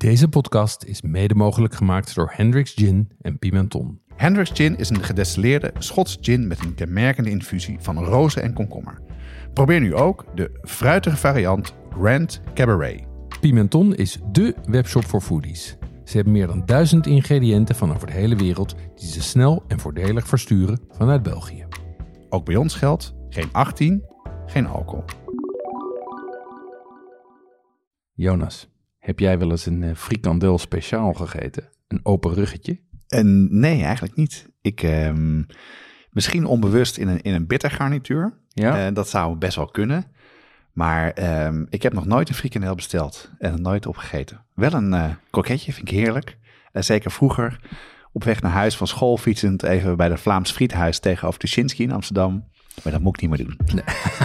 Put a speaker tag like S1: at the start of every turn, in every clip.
S1: Deze podcast is mede mogelijk gemaakt door Hendrick's Gin en Pimenton.
S2: Hendrick's Gin is een gedestilleerde Schots gin met een kenmerkende infusie van rozen en komkommer. Probeer nu ook de fruitige variant Grand Cabaret.
S1: Pimenton is dé webshop voor foodies. Ze hebben meer dan 1000 ingrediënten van over de hele wereld die ze snel en voordelig versturen vanuit België.
S2: Ook bij ons geldt geen 18, geen alcohol.
S3: Jonas, heb jij wel eens een frikandel speciaal gegeten? Een open ruggetje?
S2: Nee, eigenlijk niet. Misschien onbewust in een bitter garnituur.
S3: Ja?
S2: Dat zou best wel kunnen. Maar ik heb nog nooit een frikandel besteld en er nooit opgegeten. Wel een kroketje, vind ik heerlijk. Zeker vroeger op weg naar huis van school fietsend even bij de Vlaams Friethuis tegenover Tuschinski in Amsterdam. Maar dat moet ik niet meer doen.
S3: Nee.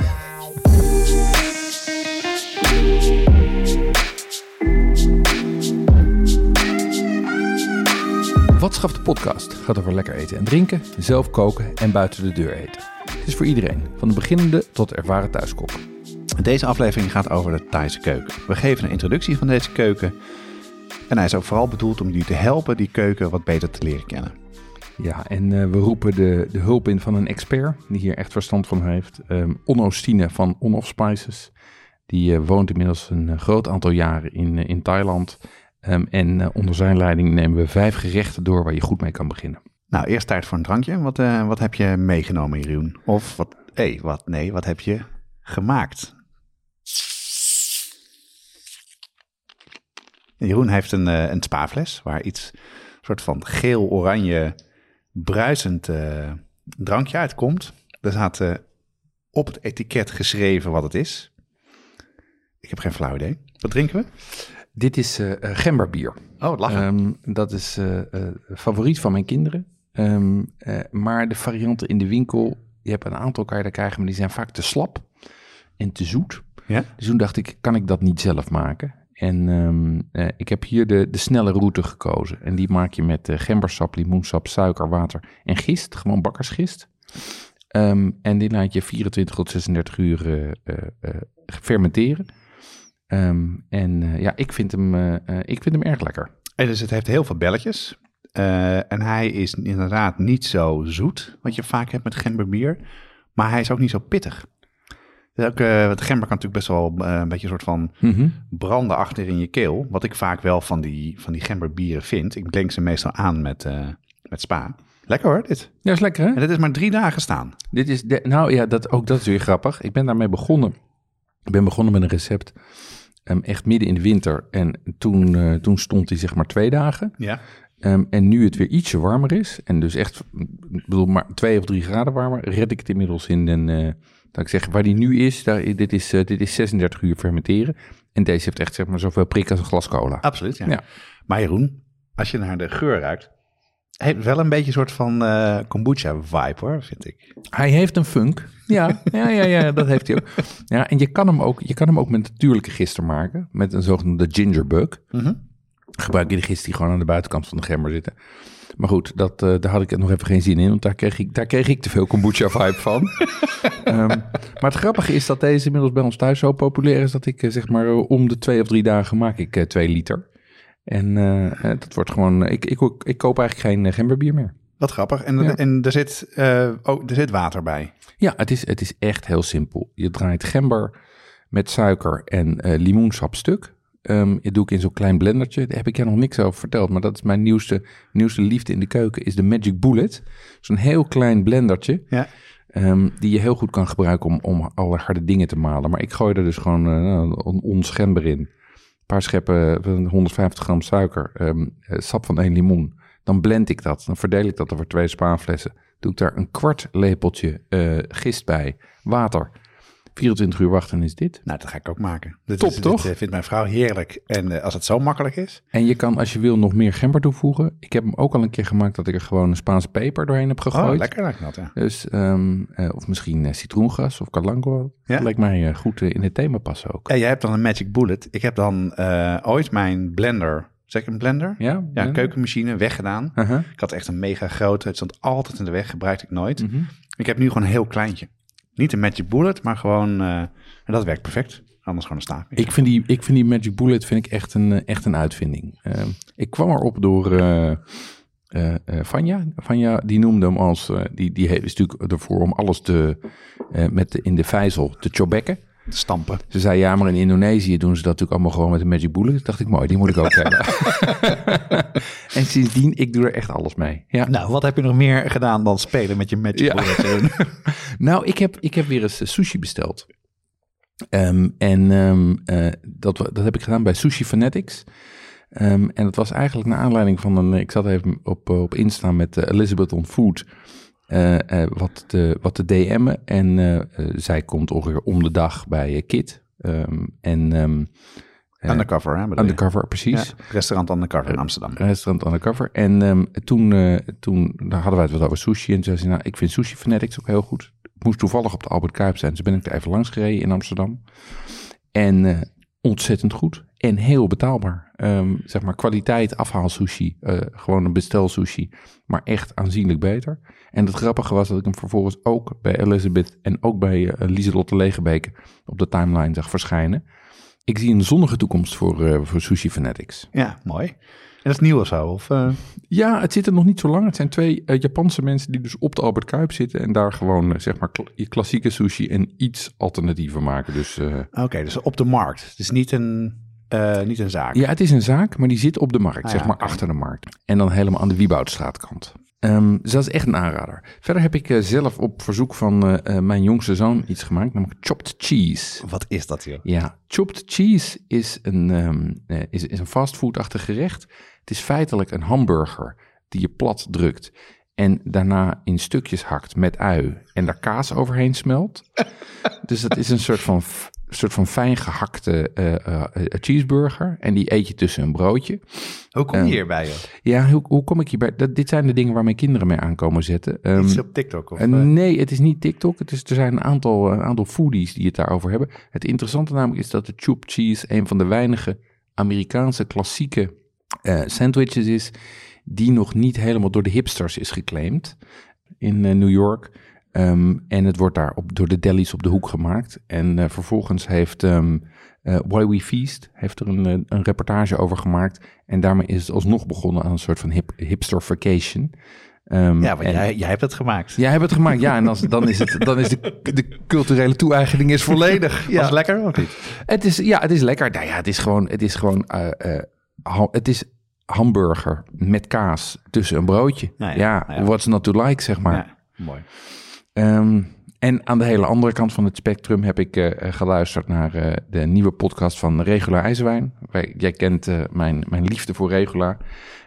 S3: Wat schaft de podcast? Gaat over lekker eten en drinken, zelf koken en buiten de deur eten. Het is voor iedereen, van de beginnende tot ervaren thuiskok.
S2: Deze aflevering gaat over de Thaise keuken. We geven een introductie van deze keuken. En hij is ook vooral bedoeld om jullie te helpen die keuken wat beter te leren kennen.
S3: Ja, en we roepen de hulp in van een expert die hier echt verstand van heeft. Onno Stine van On-Off Spices. Die woont inmiddels een groot aantal jaren in Thailand. En onder zijn leiding nemen we 5 gerechten door waar je goed mee kan beginnen.
S2: Nou, eerst tijd voor een drankje. Wat heb je meegenomen, Jeroen? Of wat heb je gemaakt? Jeroen heeft een spa-fles waar iets soort van geel-oranje bruisend drankje uitkomt. Er staat op het etiket geschreven wat het is. Ik heb geen flauw idee. Wat drinken we?
S3: Dit is gemberbier.
S2: Oh, lachen.
S3: Dat is favoriet van mijn kinderen. Maar de varianten in de winkel, je hebt een aantal kan je daar krijgen, maar die zijn vaak te slap en te zoet.
S2: Ja?
S3: Dus toen dacht ik, kan ik dat niet zelf maken? En ik heb hier de snelle route gekozen. En die maak je met gembersap, limoensap, suiker, water en gist. Gewoon bakkersgist. En die laat je 24 tot 36 uur fermenteren. Ik vind hem erg lekker.
S2: En dus het heeft heel veel belletjes. En hij is inderdaad niet zo zoet, wat je vaak hebt met gemberbier. Maar hij is ook niet zo pittig. Het gember kan natuurlijk best wel een beetje een soort van branden achter in je keel. Wat ik vaak wel van die gemberbieren vind. Ik blink ze meestal aan met spa. Lekker hoor, dit.
S3: Ja, is lekker hè?
S2: En dit is maar 3 dagen staan.
S3: Dit is dat is weer grappig. Ik ben daarmee begonnen. Ik ben begonnen met een recept echt midden in de winter. En toen stond hij zeg maar 2 dagen.
S2: Ja.
S3: En nu het weer ietsje warmer is. En dus echt, ik bedoel maar 2 of 3 graden warmer. Red ik het inmiddels in dat ik zeg, waar die nu is, dit is 36 uur fermenteren. En deze heeft echt zeg maar zoveel prik als een glas cola.
S2: Absoluut, ja.
S3: Ja.
S2: Maar Jeroen, als je naar de geur ruikt, heeft wel een beetje een soort van kombucha-vibe hoor, vind ik.
S3: Hij heeft een funk. Ja, dat heeft hij ook. Ja, en je kan hem ook met natuurlijke gisten maken. Met een zogenaamde gingerbug. Gebruik je de gist die gewoon aan de buitenkant van de gember zitten. Maar goed, daar had ik nog even geen zin in. Want daar kreeg ik te veel kombucha-vibe van. Maar het grappige is dat deze inmiddels bij ons thuis zo populair is... dat ik zeg maar om de 2 of 3 dagen maak ik 2 liter. En dat wordt gewoon... Ik koop eigenlijk geen gemberbier meer.
S2: Wat grappig. En er zit water bij.
S3: Ja, het is echt heel simpel. Je draait gember met suiker en limoensap stuk. Dat doe ik in zo'n klein blendertje. Daar heb ik je nog niks over verteld. Maar dat is mijn nieuwste liefde in de keuken. Is de Magic Bullet. Zo'n heel klein blendertje. Ja. Die je heel goed kan gebruiken om alle harde dingen te malen. Maar ik gooi er dus gewoon een ons gember in. Een paar scheppen, 150 gram suiker. Sap van 1 limoen. Dan blend ik dat. Dan verdeel ik dat over 2 spaanflessen. Doe ik daar een kwart lepeltje gist bij. Water. 24 uur wachten is dit.
S2: Nou, dat ga ik ook maken.
S3: Toch?
S2: Dit vindt mijn vrouw heerlijk. En als het zo makkelijk is.
S3: En je kan, als je wil, nog meer gember toevoegen. Ik heb hem ook al een keer gemaakt dat ik er gewoon een Spaanse peper doorheen heb gegooid.
S2: Oh, lekker lijkt dat, ja.
S3: Dus, of misschien citroengras of calango. Ja? Dat lijkt mij goed in het thema passen ook.
S2: En jij hebt dan een Magic Bullet. Ik heb dan ooit mijn blender... Zeg ik een blender?
S3: Ja,
S2: een keukenmachine weggedaan. Ik had echt een mega grote. Het stond altijd in de weg. Gebruikte ik nooit. Ik heb nu gewoon een heel kleintje. Niet een Magic Bullet, maar gewoon... en dat werkt perfect. Anders gewoon een staaf.
S3: Ik vind die Magic Bullet echt een uitvinding. Ik kwam erop door Vanja. Vanja die noemde hem als... die is natuurlijk ervoor om alles in de vijzel te chobekken.
S2: Stampen.
S3: Ze zei, ja, maar in Indonesië doen ze dat natuurlijk allemaal gewoon met een Magic Bullet. Dacht ik, mooi, die moet ik ook hebben. En sindsdien, ik doe er echt alles mee. Ja.
S2: Nou, wat heb je nog meer gedaan dan spelen met je Magic Bullet?
S3: Nou, ik heb weer eens sushi besteld. Dat heb ik gedaan bij Sushi Fanatics. En dat was eigenlijk naar aanleiding van ik zat even op Insta met Elizabeth on Food... wat te DM'en. En zij komt ongeveer om de dag bij Kit.
S2: Undercover, hè?
S3: Undercover, precies.
S2: Ja, restaurant Undercover in Amsterdam.
S3: Restaurant Undercover. En toen hadden wij het wat over sushi. En toen zei ze, ik vind Sushi Fanatics ook heel goed. Ik moest toevallig op de Albert Kuip zijn. Dus ben ik er even langs gereden in Amsterdam. En ontzettend goed. En heel betaalbaar. Zeg maar kwaliteit afhaal sushi. Gewoon een bestel sushi. Maar echt aanzienlijk beter. En het grappige was dat ik hem vervolgens ook bij Elizabeth en ook bij Lieselotte Legebeke op de timeline zag verschijnen. Ik zie een zonnige toekomst voor Sushi Fanatics.
S2: Ja, mooi. En dat is nieuw of zo? Of,
S3: Ja, het zit er nog niet zo lang. Het zijn 2 Japanse mensen die dus op de Albert Kuip zitten en daar gewoon zeg maar klassieke sushi en iets alternatiever maken. Dus,
S2: Oké, dus op de markt. Het is niet een zaak.
S3: Ja, het is een zaak, maar die zit op de markt, zeg maar achter de markt. En dan helemaal aan de Wieboudstraatkant. Dus dat is echt een aanrader. Verder heb ik zelf op verzoek van mijn jongste zoon iets gemaakt, namelijk chopped cheese.
S2: Wat is dat, joh?
S3: Ja, chopped cheese is een fastfoodachtig gerecht. Het is feitelijk een hamburger die je plat drukt en daarna in stukjes hakt met ui en daar kaas overheen smelt. Dus dat is een soort van fijn gehakte cheeseburger. En die eet je tussen een broodje.
S2: Hoe kom je hierbij, joh?
S3: Ja, hoe kom ik hierbij? Dit zijn de dingen waar mijn kinderen mee aankomen zetten.
S2: Is het op TikTok? Of,
S3: Nee, het is niet TikTok. Er zijn een aantal foodies die het daarover hebben. Het interessante namelijk is dat de chopped cheese een van de weinige Amerikaanse klassieke sandwiches is die nog niet helemaal door de hipsters is geclaimd in New York. En het wordt daar door de delis op de hoek gemaakt. En vervolgens heeft Why We Feast heeft er een reportage over gemaakt. En daarmee is het alsnog begonnen aan een soort van hipsterfication.
S2: Want jij hebt het gemaakt.
S3: Jij hebt het gemaakt, ja. En dan is de culturele toe-eigening is volledig.
S2: Ja. Was het lekker of niet?
S3: Het is lekker. Nou ja, het is hamburger met kaas tussen een broodje. What's not to like, zeg maar.
S2: Ja, mooi.
S3: En aan de hele andere kant van het spectrum heb ik geluisterd naar de nieuwe podcast van Regula IJzerwijn. Jij kent mijn liefde voor Regula.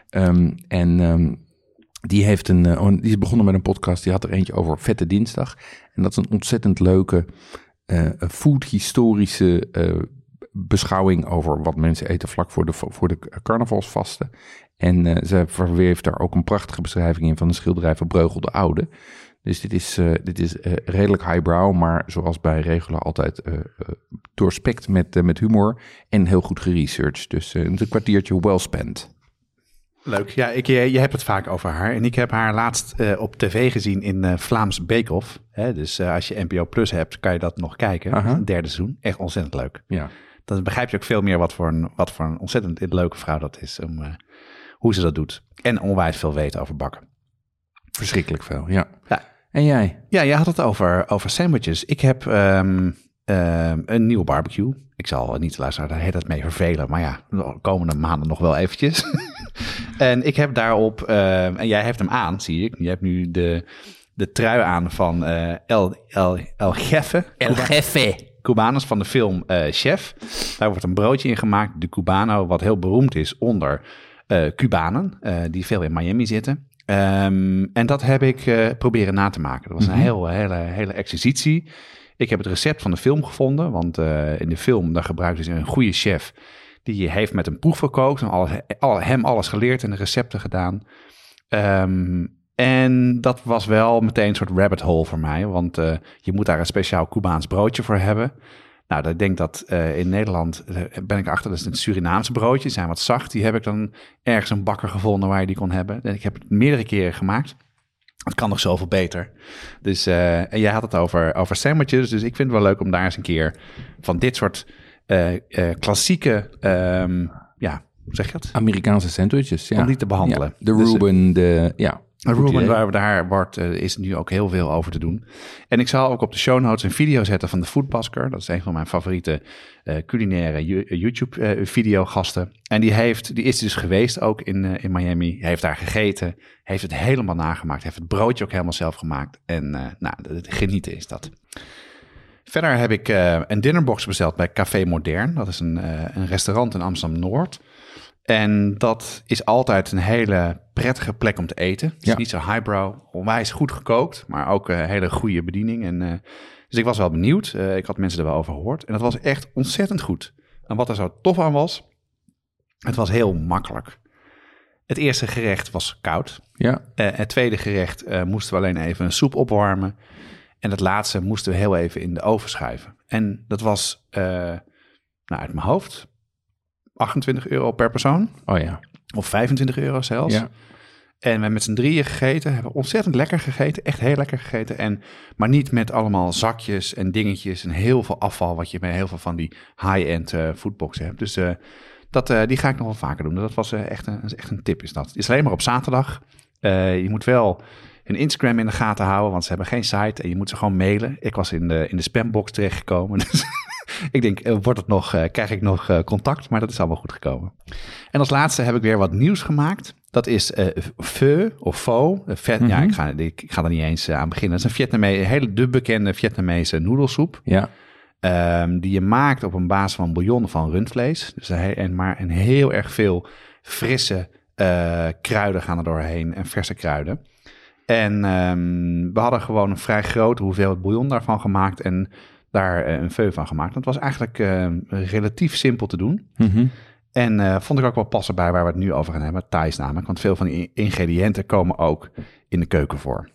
S3: Die is begonnen met een podcast. Die had er eentje over Vette Dinsdag. En dat is een ontzettend leuke food-historische beschouwing over wat mensen eten vlak voor de carnavalsvasten. En ze verweeft daar ook een prachtige beschrijving in van de schilderij van Breugel de Oude. Dus dit is redelijk highbrow, maar zoals bij Regula altijd doorspekt met humor en heel goed geresearched. Dus een kwartiertje well spent.
S2: Leuk. Ja, je hebt het vaak over haar. En ik heb haar laatst op tv gezien in Vlaams Bake Off. Dus als je NPO Plus hebt, kan je dat nog kijken. Een 3e seizoen. Echt ontzettend leuk. Ja. Dan begrijp je ook veel meer wat voor een ontzettend leuke vrouw dat is. Hoe ze dat doet. En onwijs veel weten over bakken.
S3: Verschrikkelijk veel, ja. En jij?
S2: Ja, jij had het over sandwiches. Ik heb een nieuwe barbecue. Ik zal niet luisteren, daar heet het mee vervelen. Maar ja, de komende maanden nog wel eventjes. En ik heb daarop, en jij hebt hem aan, zie ik. Je hebt nu de trui aan van El Jefe.
S3: El Jefe.
S2: Cubanos van de film Chef. Daar wordt een broodje in gemaakt. De Cubano, wat heel beroemd is onder Cubanen. Die veel in Miami zitten. En dat heb ik proberen na te maken. Dat was een hele exercitie. Ik heb het recept van de film gevonden. Want in de film, daar gebruikten ze een goede chef. Die heeft met een proef gekookt. En alles geleerd en de recepten gedaan. En dat was wel meteen een soort rabbit hole voor mij. Want je moet daar een speciaal Cubaans broodje voor hebben. Nou, ik denk dat in Nederland ben ik achter, dat is een Surinaamse broodje. Die zijn wat zacht. Die heb ik dan ergens een bakker gevonden waar je die kon hebben. En ik heb het meerdere keren gemaakt. Het kan nog zoveel beter. Dus, en jij had het over sandwiches. Dus ik vind het wel leuk om daar eens een keer van dit soort klassieke, hoe zeg je dat?
S3: Amerikaanse sandwiches, ja.
S2: Om die te behandelen.
S3: Ja, de Reuben,
S2: Reuben, is nu ook heel veel over te doen. En ik zal ook op de show notes een video zetten van de Foodbasker. Dat is een van mijn favoriete culinaire YouTube-videogasten. En die is dus geweest ook in Miami. Hij heeft daar gegeten, heeft het helemaal nagemaakt. Heeft het broodje ook helemaal zelf gemaakt. En genieten is dat. Verder heb ik een dinnerbox besteld bij Café Modern. Dat is een restaurant in Amsterdam-Noord. En dat is altijd een hele prettige plek om te eten. Het is niet zo highbrow, onwijs goed gekookt, maar ook een hele goede bediening. Dus ik was wel benieuwd. Ik had mensen er wel over gehoord. En dat was echt ontzettend goed. En wat er zo tof aan was, het was heel makkelijk. Het eerste gerecht was koud.
S3: Ja.
S2: Het tweede gerecht moesten we alleen even een soep opwarmen. En het laatste moesten we heel even in de oven schuiven. En dat was uit mijn hoofd €28 per persoon.
S3: Oh ja.
S2: Of €25 zelfs. Ja. En we hebben met z'n drieën gegeten. Hebben ontzettend lekker gegeten. Echt heel lekker gegeten. Maar niet met allemaal zakjes en dingetjes. En heel veel afval. Wat je bij heel veel van die high-end foodboxen hebt. Dus die ga ik nog wel vaker doen. Dat was echt een tip is dat. Het is alleen maar op zaterdag. Je moet wel hun Instagram in de gaten houden. Want ze hebben geen site. En je moet ze gewoon mailen. Ik was in de spambox terechtgekomen. Dus ik denk, krijg ik nog contact? Maar dat is allemaal goed gekomen. En als laatste heb ik weer wat nieuws gemaakt. Dat is pho of pho. Ja, ik ga er niet eens aan beginnen. Dat is een de bekende Vietnamese noedelsoep.
S3: Ja.
S2: Die je maakt op een basis van bouillon van rundvlees. Dus en heel erg veel frisse kruiden gaan er doorheen. En verse kruiden. En we hadden gewoon een vrij grote hoeveelheid bouillon daarvan gemaakt. En daar een pho van gemaakt. Dat was eigenlijk relatief simpel te doen.
S3: Mm-hmm.
S2: En vond ik ook wel passen bij waar we het nu over gaan hebben. Thais namelijk. Want veel van die ingrediënten komen ook in de keuken voor.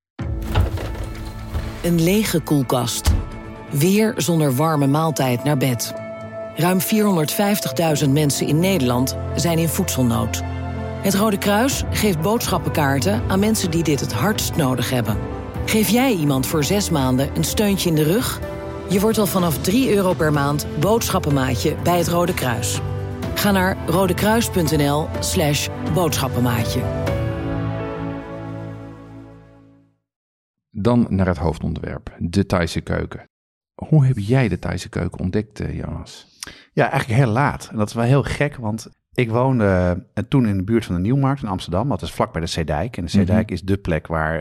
S4: Een lege koelkast. Weer zonder warme maaltijd naar bed. Ruim 450.000 mensen in Nederland zijn in voedselnood. Het Rode Kruis geeft boodschappenkaarten aan mensen die dit het hardst nodig hebben. Geef jij iemand voor 6 maanden een steuntje in de rug? Je wordt al vanaf €3 per maand boodschappenmaatje bij het Rode Kruis. Ga naar rodekruis.nl/boodschappenmaatje.
S3: Dan naar het hoofdonderwerp, de Thaise keuken. Hoe heb jij de Thaise keuken ontdekt, Jonas?
S2: Ja, eigenlijk heel laat. En dat is wel heel gek, want ik woonde toen in de buurt van de Nieuwmarkt in Amsterdam. Dat is vlakbij de Zeedijk. En de Zeedijk is de plek waar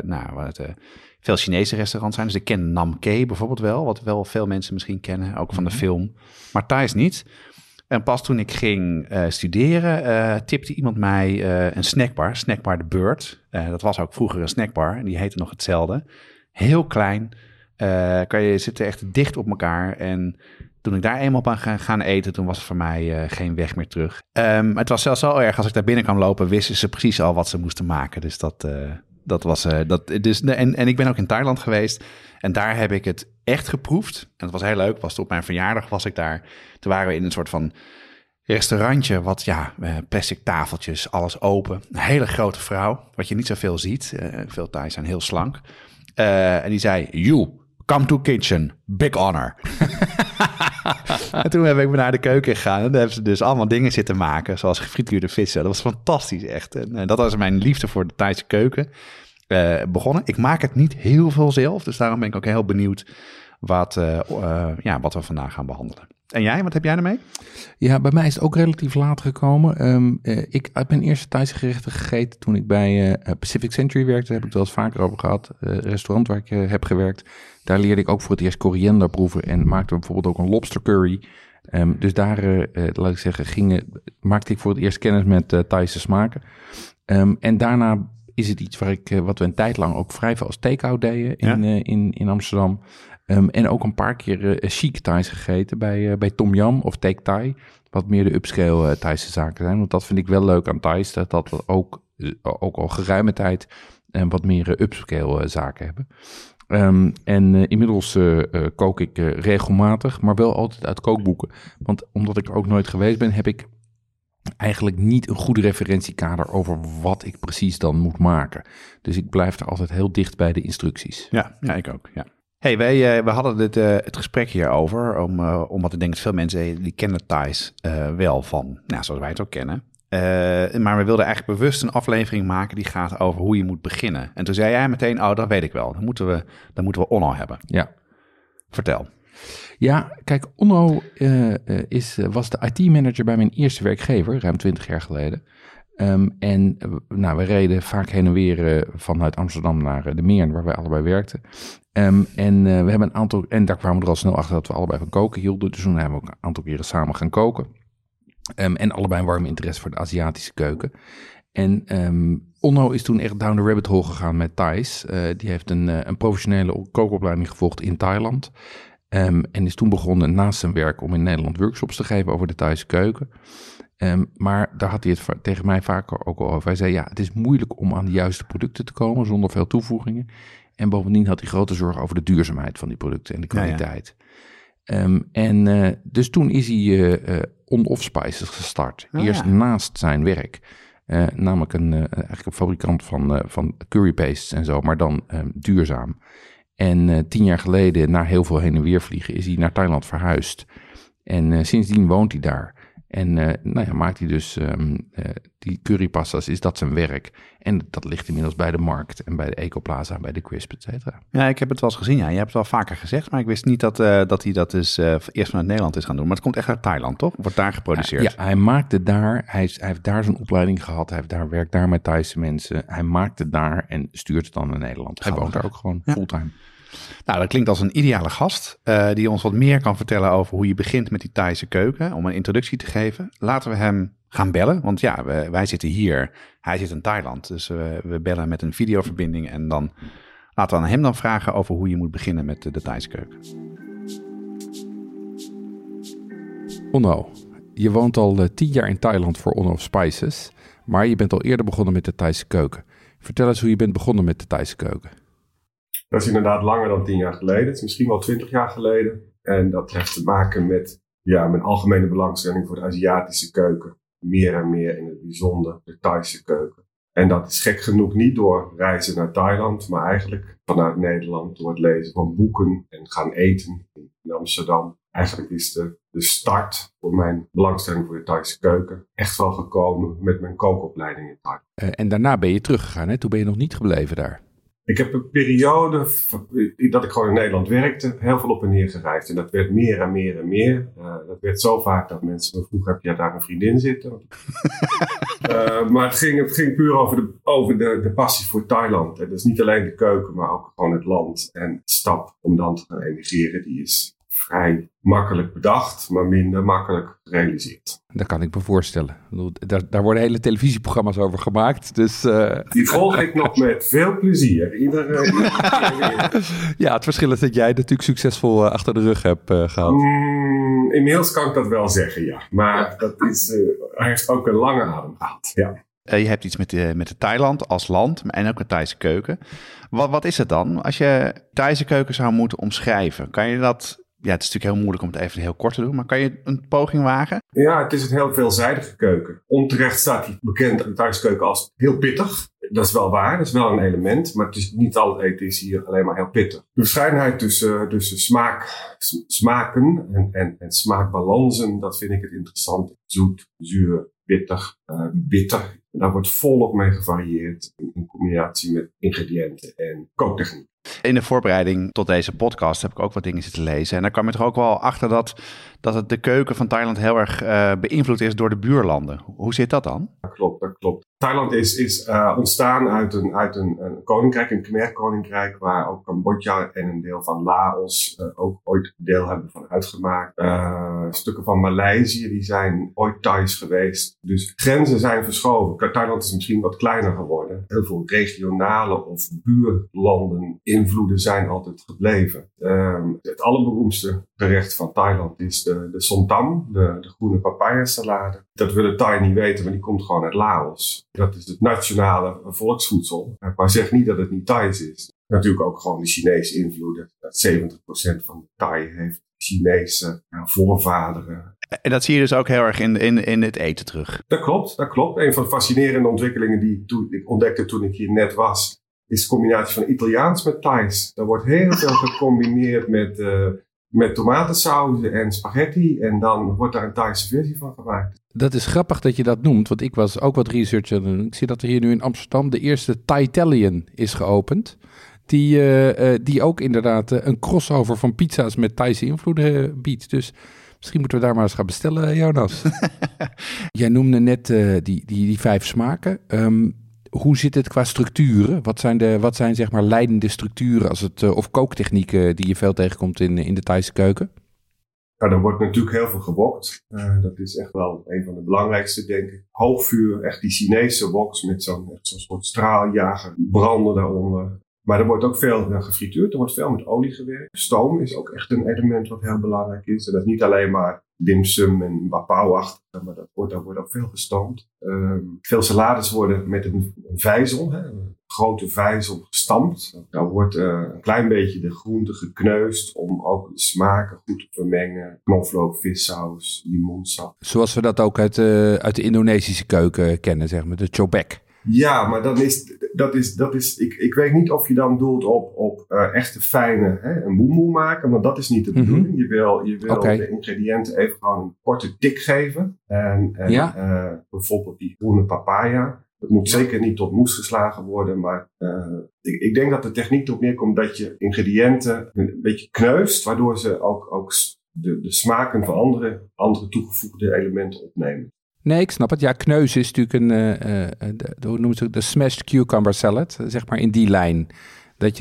S2: veel Chinese restaurants zijn. Dus ik ken Nam Ke bijvoorbeeld wel, wat wel veel mensen misschien kennen, ook van de film. Maar Thais niet. En pas toen ik ging studeren, tipte iemand mij een snackbar de Bird. Dat was ook vroeger een snackbar en die heette nog hetzelfde. Heel klein, je zitten echt dicht op elkaar. En toen ik daar eenmaal op gaan eten, toen was het voor mij geen weg meer terug. Het was zelfs zo erg, als ik daar binnen kwam lopen, wisten ze precies al wat ze moesten maken. Dus dat was. En ik ben ook in Thailand geweest. En daar heb ik het echt geproefd. En het was heel leuk. Op mijn verjaardag was ik daar. Toen waren we in een soort van restaurantje. Plastic tafeltjes, alles open. Een hele grote vrouw. Wat je niet zoveel ziet. Veel Thais zijn heel slank. En die zei, you, come to kitchen. Big honor. En toen heb ik naar de keuken gegaan. En daar hebben ze dus allemaal dingen zitten maken. Zoals gefrituurde vissen. Dat was fantastisch echt. En dat was mijn liefde voor de Thaise keuken begonnen. Ik maak het niet heel veel zelf. Dus daarom ben ik ook heel benieuwd wat we vandaag gaan behandelen. En jij, wat heb jij ermee?
S3: Ja, bij mij is het ook relatief laat gekomen. Ik heb mijn eerste Thaise gerechten gegeten toen ik bij Pacific Century werkte. Daar heb ik het wel eens vaker over gehad. Restaurant waar ik heb gewerkt. Daar leerde ik ook voor het eerst koriander proeven en maakte bijvoorbeeld ook een lobster curry. Dus daar, laat ik zeggen, maakte ik voor het eerst kennis met Thaise smaken. En daarna is het iets wat we een tijd lang ook vrij veel als take-out deden in Amsterdam. En ook een paar keer chic Thais gegeten bij Tom Yam of Take Thai. Wat meer de upscale Thaise zaken zijn. Want dat vind ik wel leuk aan Thais. Dat we ook al geruime tijd wat meer upscale zaken hebben. Inmiddels kook ik regelmatig, maar wel altijd uit kookboeken. Want omdat ik er ook nooit geweest ben, heb ik eigenlijk niet een goede referentiekader over wat ik precies dan moet maken. Dus ik blijf er altijd heel dicht bij de instructies.
S2: Ja, ik ook, ja. Hey, we hadden het gesprek hierover, omdat ik denk dat veel mensen die kennen Thais wel van, nou, zoals wij het ook kennen. Maar we wilden eigenlijk bewust een aflevering maken die gaat over hoe je moet beginnen. En toen zei jij meteen, dat weet ik wel. Dan moeten we Onno hebben.
S3: Ja.
S2: Vertel.
S3: Ja, kijk, Onno was de IT-manager bij mijn eerste werkgever, ruim 20 jaar geleden. We reden vaak heen en weer vanuit Amsterdam naar de Meern, waar wij allebei werkten. We hebben een aantal, en daar kwamen we er al snel achter dat we allebei van koken hielden. Dus toen hebben we ook een aantal keren samen gaan koken. En allebei een warme interesse voor de Aziatische keuken. Onno is toen echt down the rabbit hole gegaan met Thais. Die heeft een professionele kookopleiding gevolgd in Thailand. En is toen begonnen naast zijn werk om in Nederland workshops te geven over de Thaise keuken. Maar daar had hij het tegen mij vaker ook al over. Hij zei, het is moeilijk om aan de juiste producten te komen zonder veel toevoegingen. En bovendien had hij grote zorgen over de duurzaamheid van die producten en de kwaliteit. Dus toen is hij On-Off Spices gestart. Eerst naast zijn werk. Namelijk eigenlijk een fabrikant van currypastes en zo, maar dan duurzaam. En 10 jaar geleden, na heel veel heen en weer vliegen, is hij naar Thailand verhuisd. En sindsdien woont hij daar. En maakt hij dus die currypastas, is dat zijn werk. En dat ligt inmiddels bij de Markt en bij de Ecoplaza en bij de Crisp, et cetera.
S2: Ja, ik heb het wel eens gezien. Ja. Je hebt het wel vaker gezegd, maar ik wist niet dat hij dat dus eerst vanuit Nederland is gaan doen. Maar het komt echt uit Thailand, toch? Wordt daar geproduceerd?
S3: Ja, hij maakte daar, hij heeft daar zijn opleiding gehad. Werkt daar met Thaise mensen. Hij maakt het daar en stuurt het dan naar Nederland. Hij woont daar ook gewoon fulltime.
S2: Nou, dat klinkt als een ideale gast die ons wat meer kan vertellen over hoe je begint met die Thaise keuken, om een introductie te geven. Laten we hem gaan bellen, want wij zitten hier, hij zit in Thailand, dus we bellen met een videoverbinding en dan laten we aan hem dan vragen over hoe je moet beginnen met de Thaise keuken.
S3: Onno, je woont al 10 jaar in Thailand voor On-Off Spices, maar je bent al eerder begonnen met de Thaise keuken. Vertel eens hoe je bent begonnen met de Thaise keuken.
S5: Dat is inderdaad langer dan 10 jaar geleden. Het is misschien wel 20 jaar geleden. En dat heeft te maken met mijn algemene belangstelling voor de Aziatische keuken. Meer en meer in het bijzonder de Thaise keuken. En dat is gek genoeg niet door reizen naar Thailand, maar eigenlijk vanuit Nederland door het lezen van boeken en gaan eten in Amsterdam. Eigenlijk is de start voor mijn belangstelling voor de Thaise keuken echt wel gekomen met mijn kookopleiding in Thailand.
S3: En daarna ben je teruggegaan, hè? Toen ben je nog niet gebleven daar.
S5: Ik heb een periode dat ik gewoon in Nederland werkte, heel veel op en neer gereisd. En dat werd meer en meer en meer. Dat werd zo vaak dat mensen me vroegen, heb je daar een vriendin zitten? Maar het ging puur over de passie voor Thailand. En dus niet alleen de keuken, maar ook gewoon het land. En de stap om dan te gaan emigreren, die is vrij makkelijk bedacht, maar minder makkelijk gerealiseerd.
S3: Dat kan ik me voorstellen. Daar worden hele televisieprogramma's over gemaakt. Dus,
S5: Die volg ik nog met veel plezier.
S3: Ja, het verschil is dat jij natuurlijk succesvol achter de rug hebt gehad.
S5: Inmiddels kan ik dat wel zeggen, ja. Maar hij heeft ook een lange adem gehad, ja.
S2: Je hebt iets met de Thailand als land en ook een Thaise keuken. Wat is het dan? Als je Thaise keuken zou moeten omschrijven, kan je dat... Ja, het is natuurlijk heel moeilijk om het even heel kort te doen, maar kan je een poging wagen?
S5: Ja, het is een heel veelzijdige keuken. Onterecht staat hij bekend aan de Thaise keuken als heel pittig. Dat is wel waar, dat is wel een element, maar het is niet al het eten is hier alleen maar heel pittig. De verscheidenheid tussen smaken en smaakbalansen, dat vind ik het interessant. Zoet, zuur, pittig, bitter. Daar wordt volop mee gevarieerd in combinatie met ingrediënten en kooktechniek.
S2: In de voorbereiding tot deze podcast heb ik ook wat dingen zitten lezen. En daar kwam je toch ook wel achter dat het de keuken van Thailand heel erg beïnvloed is door de buurlanden. Hoe zit dat dan?
S5: Dat klopt. Thailand is ontstaan uit een koninkrijk, een Khmer-koninkrijk, waar ook Cambodja en een deel van Laos ook ooit deel hebben van uitgemaakt. Stukken van Maleisië, die zijn ooit Thais geweest. Dus grenzen zijn verschoven. Thailand is misschien wat kleiner geworden. Heel veel regionale of buurlanden invloeden zijn altijd gebleven. Het allerberoemdste gerecht van Thailand is de somtam, de groene papaya salade. Dat willen Thai niet weten, maar die komt gewoon uit Laos. Dat is het nationale volksvoedsel. Maar zeg niet dat het niet Thais is. Natuurlijk ook gewoon de Chinese invloeden. 70% van de Thai heeft Chinese voorvaderen.
S2: En dat zie je dus ook heel erg in het eten terug.
S5: Dat klopt. Een van de fascinerende ontwikkelingen die ik ontdekte toen ik hier net was, is een combinatie van Italiaans met Thais. Daar wordt heel veel gecombineerd met tomatensauzen en spaghetti. En dan wordt daar een Thaise versie van gemaakt.
S3: Dat is grappig dat je dat noemt, want ik was ook wat research aan het doen. Ik zie dat er hier nu in Amsterdam de eerste Thaitalian is geopend. Die ook inderdaad een crossover van pizza's met Thaise invloeden biedt. Dus misschien moeten we daar maar eens gaan bestellen, Jonas. Jij noemde net die 5 smaken. Hoe zit het qua structuren? Wat zijn zeg maar leidende structuren of kooktechnieken die je veel tegenkomt in de Thaise keuken?
S5: Nou, er wordt natuurlijk heel veel gewokt. Dat is echt wel een van de belangrijkste, denk ik. Hoog vuur, echt die Chinese woks met zo'n soort straaljager, branden daaronder. Maar er wordt ook veel gefrituurd, er wordt veel met olie gewerkt. Stoom is ook echt een element wat heel belangrijk is. En dat is niet alleen maar dimsum en bapauwachtig, maar daar wordt ook veel gestoomd. Veel salades worden met een vijzel, een grote vijzel gestampt. Daar wordt een klein beetje de groente gekneusd om ook de smaken goed te vermengen. Knoflook, vissaus, limoensap.
S3: Zoals we dat ook uit de Indonesische keuken kennen, zeg maar, de cobek.
S5: Ja, maar dat is ik weet niet of je dan doelt op echte fijne, een boemboe maken, want dat is niet de bedoeling. Je wil de ingrediënten even gewoon een korte tik geven. En bijvoorbeeld die groene papaya. Dat moet zeker niet tot moes geslagen worden, maar ik denk dat de techniek erop neerkomt dat je ingrediënten een beetje kneust, waardoor ze ook de smaken van andere toegevoegde elementen opnemen.
S3: Nee, ik snap het. Ja, kneus is natuurlijk hoe noemen ze het, de smashed cucumber salad, zeg maar in die lijn. Dat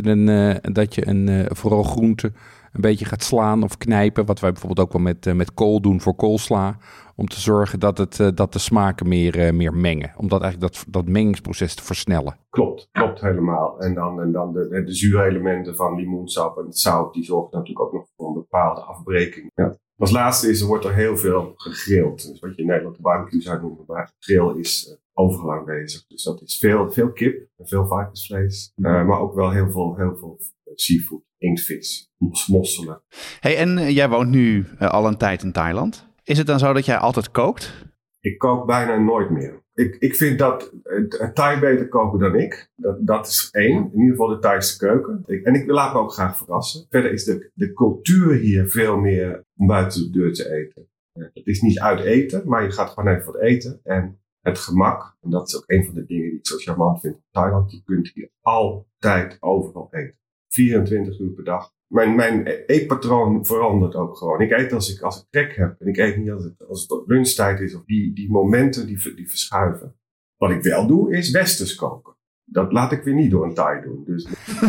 S3: je vooral groente een beetje gaat slaan of knijpen, wat wij bijvoorbeeld ook wel met kool doen voor koolsla, om te zorgen dat de smaken meer mengen. Om dat eigenlijk dat mengingsproces te versnellen.
S5: Klopt helemaal. En dan de zuurelementen van limoensap en het zout, die zorgen natuurlijk ook nog voor een bepaalde afbreking. Ja. Als laatste wordt er heel veel gegrild. Dus wat je in Nederland de barbecue zou noemen, maar grill is overal aanwezig. Dus dat is veel kip en veel varkensvlees. Maar ook wel heel veel seafood, inktvis, mosselen.
S2: Hey, en jij woont nu al een tijd in Thailand. Is het dan zo dat jij altijd kookt?
S5: Ik kook bijna nooit meer. Ik vind dat Thai beter koken dan ik. Dat is 1. In ieder geval de Thaise keuken. Ik laat me ook graag verrassen. Verder is de cultuur hier veel meer om buiten de deur te eten. Het is niet uit eten, maar je gaat gewoon even wat eten. En het gemak, en dat is ook een van de dingen die ik zo charmant vind in Thailand. Je kunt hier altijd overal eten. 24 uur per dag. Mijn eetpatroon verandert ook gewoon. Ik eet als ik trek heb. En ik eet niet als het lunchtijd is. Of die momenten die verschuiven. Wat ik wel doe is westers koken. Dat laat ik weer niet door een Thai doen. Dus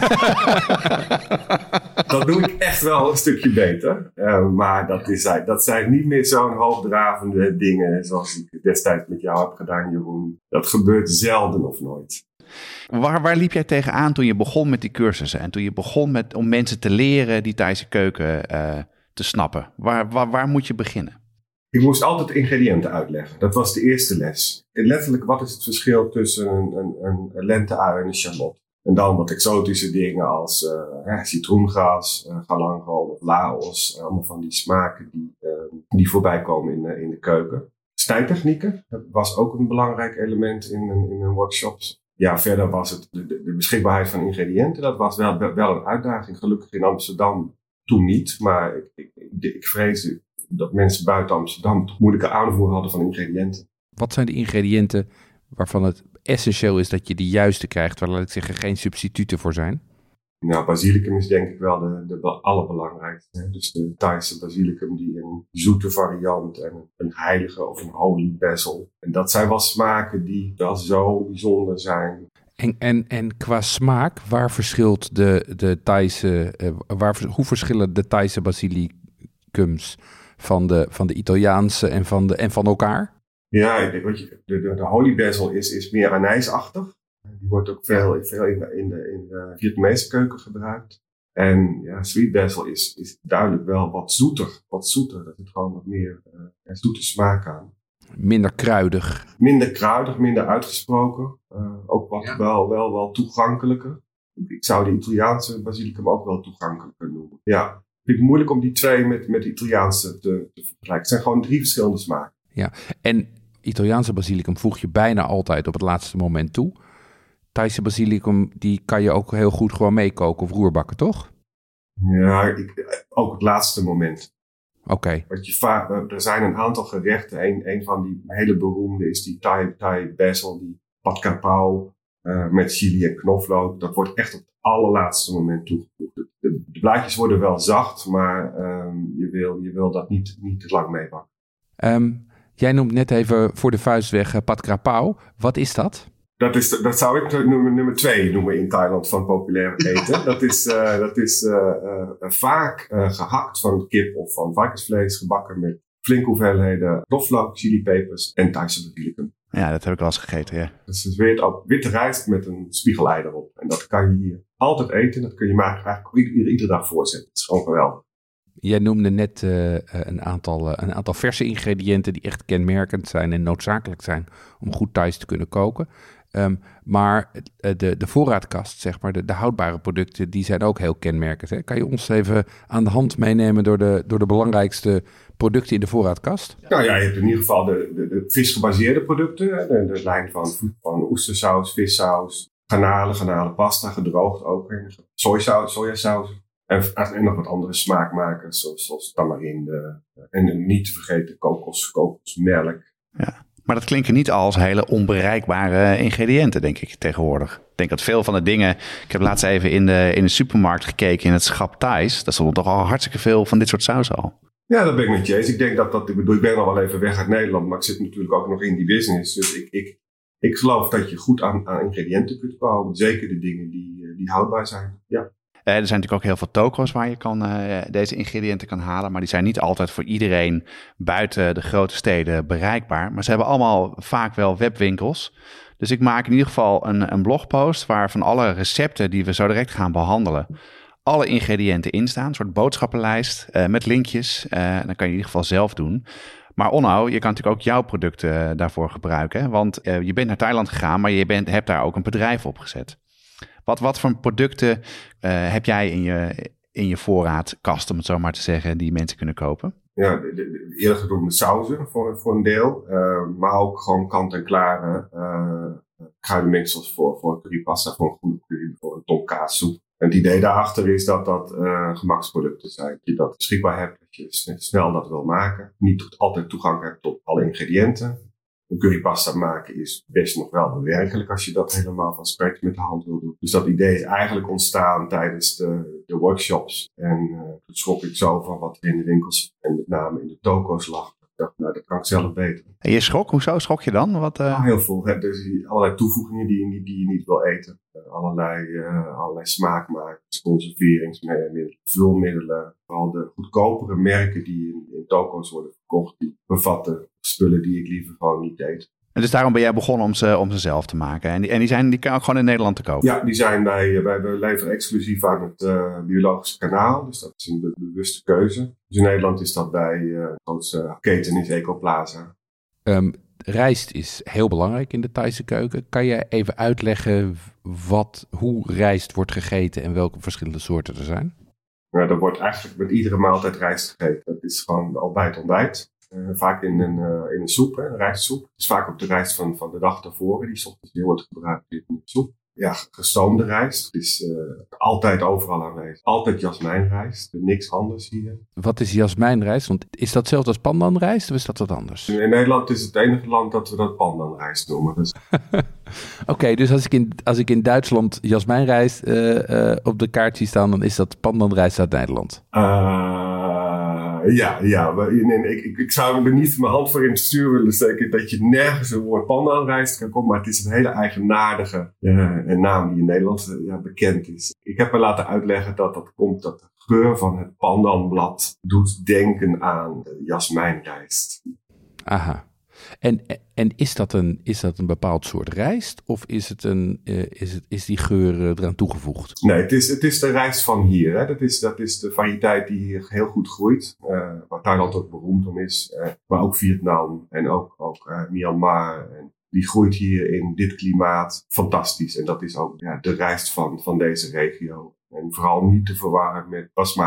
S5: dat doe ik echt wel een stukje beter. Maar dat zijn niet meer zo'n hoogdravende dingen zoals ik destijds met jou heb gedaan, Jeroen. Dat gebeurt zelden of nooit.
S2: Waar liep jij tegenaan toen je begon met die cursussen? En toen je begon om mensen te leren die Thaise keuken te snappen? Waar moet je beginnen?
S5: Ik moest altijd ingrediënten uitleggen. Dat was de eerste les. En letterlijk, wat is het verschil tussen een lente-ui en een shallot? En dan wat exotische dingen als citroengras, galangal of laos. Allemaal van die smaken die voorbij komen in de keuken. Snijtechnieken, dat was ook een belangrijk element in mijn workshops. Ja, verder was het de beschikbaarheid van ingrediënten. Dat was wel een uitdaging. Gelukkig in Amsterdam toen niet. Maar ik vreesde dat mensen buiten Amsterdam toch moeilijke aanvoer hadden van ingrediënten.
S3: Wat zijn de ingrediënten waarvan het essentieel is dat je de juiste krijgt, waar, laat ik zeggen, geen substituten voor zijn?
S5: Nou, basilicum is denk ik wel de allerbelangrijkste. Hè? Dus de Thaise basilicum, die een zoete variant en een heilige of een holy basil. En dat zijn wel smaken die wel zo bijzonder zijn.
S3: En qua smaak, waar verschilt de Thaise, hoe verschillen de Thaise basilicums van de Italiaanse en van elkaar?
S5: Ja, ik denk, de holy basil is meer anijsachtig. Die wordt ook veel in de Vietnamese keuken gebruikt. En ja, sweet basil is duidelijk wel wat zoeter. Er zit gewoon wat meer zoete smaak aan.
S3: Minder kruidig.
S5: Minder uitgesproken. Ook wel toegankelijker. Ik zou de Italiaanse basilicum ook wel toegankelijker noemen. Ja, ik vind het moeilijk om die twee met de Italiaanse te vergelijken. Het zijn gewoon 3 verschillende smaken.
S3: Ja, en Italiaanse basilicum voeg je bijna altijd op het laatste moment toe. Thaise basilicum, die kan je ook heel goed gewoon meekoken of roerbakken, toch?
S5: Ja, ook het laatste moment.
S3: Oké.
S5: Er zijn een aantal gerechten. Een van die hele beroemde is die Thai basil, die pad krapau met chili en knoflook. Dat wordt echt op het allerlaatste moment toegevoegd. De blaadjes worden wel zacht, maar je wil dat niet te lang meebakken.
S3: Jij noemt net even voor de vuist weg pad krapau. Wat is dat?
S5: Dat zou ik nummer 2 noemen in Thailand van populair eten. Dat is vaak gehakt van kip of van varkensvlees, gebakken met flinke hoeveelheden knoflook, chilipepers en Thaise basilicum.
S2: Ja, dat heb ik wel eens gegeten, ja.
S5: Dat is weer op witte rijst met een spiegelei erop. En dat kan je hier altijd eten. Dat kun je maar eigenlijk iedere dag voorzetten. Het is gewoon geweldig.
S3: Jij noemde net een aantal verse ingrediënten die echt kenmerkend zijn en noodzakelijk zijn om goed Thais te kunnen koken. Maar de voorraadkast, zeg maar, de houdbare producten, die zijn ook heel kenmerkend. Hè? Kan je ons even aan de hand meenemen door de belangrijkste producten in de voorraadkast?
S5: Nou ja, je hebt in ieder geval de visgebaseerde producten. De lijn van oestersaus, vissaus, garnalenpasta, gedroogd ook. Sojasaus. En nog wat andere smaakmakers, zoals tamarinde. En niet te vergeten kokosmelk.
S2: Ja. Maar dat klinken niet als hele onbereikbare ingrediënten, denk ik, tegenwoordig. Ik denk dat veel van de dingen... Ik heb laatst even in de supermarkt gekeken in het schap Thais. Daar stond toch al hartstikke veel van dit soort sausen al.
S5: Ja, dat ben ik met je eens. Ik denk ik ben al wel even weg uit Nederland, maar ik zit natuurlijk ook nog in die business. Dus ik geloof dat je goed aan ingrediënten kunt komen. Zeker de dingen die houdbaar zijn, ja.
S2: Er zijn natuurlijk ook heel veel toko's waar je deze ingrediënten kan halen. Maar die zijn niet altijd voor iedereen buiten de grote steden bereikbaar. Maar ze hebben allemaal vaak wel webwinkels. Dus ik maak in ieder geval een blogpost waar van alle recepten die we zo direct gaan behandelen, alle ingrediënten in staan. Een soort boodschappenlijst met linkjes. Dan kan je in ieder geval zelf doen. Maar Onno, je kan natuurlijk ook jouw producten daarvoor gebruiken. Hè? Want je bent naar Thailand gegaan, maar je hebt daar ook een bedrijf opgezet. Wat voor producten heb jij in je voorraadkast, om het zo maar te zeggen, die mensen kunnen kopen?
S5: Ja, de eerder genoemde sauzen voor een deel. Maar ook gewoon kant-en-klare kruidenmengsels voor een currypasta, voor een groene curry, voor een tonkaasoep. En het idee daarachter is dat gemaksproducten zijn. Dat je dat beschikbaar hebt, dat je snel dat wil maken. Niet altijd toegang hebt tot alle ingrediënten. Een currypasta maken is best nog wel bewerkelijk als je dat helemaal van scratch met de hand wil doen. Dus dat idee is eigenlijk ontstaan tijdens de workshops. En toen schrok ik zo van wat er in de winkels en met name in de toko's lag. Ik dacht, nou, dat kan ik zelf beter.
S2: En je schrok? Hoezo schrok je dan?
S5: Heel veel. Dus allerlei toevoegingen die je niet wil eten. Allerlei smaakmakers, conserveringsmiddelen, vulmiddelen. Vooral de goedkopere merken die in toko's worden verkocht, die bevatten spullen die ik liever gewoon niet eet.
S2: En dus daarom ben jij begonnen om ze zelf te maken. En die kan ook gewoon in Nederland te kopen?
S5: Ja, die zijn we leveren exclusief aan het biologische kanaal. Dus dat is een bewuste keuze. Dus in Nederland is dat bij de grootste keten is Ecoplaza.
S3: Rijst is heel belangrijk in de Thaise keuken. Kan je even uitleggen hoe rijst wordt gegeten en welke verschillende soorten er zijn?
S5: Nou, er wordt eigenlijk met iedere maaltijd rijst gegeten. Dat is gewoon al bij het ontbijt. Vaak in een soep, een rijstsoep. Het is vaak op de rijst van de dag daarvoor. Die 's ochtends heel wordt gebruikt in de soep. Ja, gestoomde rijst. Het is altijd overal aanwezig. Altijd jasmijnrijst. Niks anders hier. Wat
S3: is jasmijnrijst? Want is dat hetzelfde als pandanrijst of is dat wat anders?
S5: In Nederland is het enige land dat we dat pandanrijst noemen. Dus.
S3: Oké, dus als ik in Duitsland jasmijnrijst op de kaart zie staan, dan is dat pandanrijst uit Nederland?
S5: Ja. Ik zou er niet mijn hand voor in het stuur willen steken dat je nergens een woord pandanrijst kan komen. Maar het is een hele eigenaardige naam die in Nederland bekend is. Ik heb me laten uitleggen dat komt dat de geur van het pandanblad doet denken aan jasmijnrijst.
S3: Aha. En is dat een bepaald soort rijst of is die geur eraan toegevoegd?
S5: Nee, het is de rijst van hier. Hè. Dat is de variëteit die hier heel goed groeit. Waar Thailand ook beroemd om is. Maar ook Vietnam en ook Myanmar. En die groeit hier in dit klimaat fantastisch. En dat is ook de rijst van deze regio. En vooral niet te verwarren met basmati.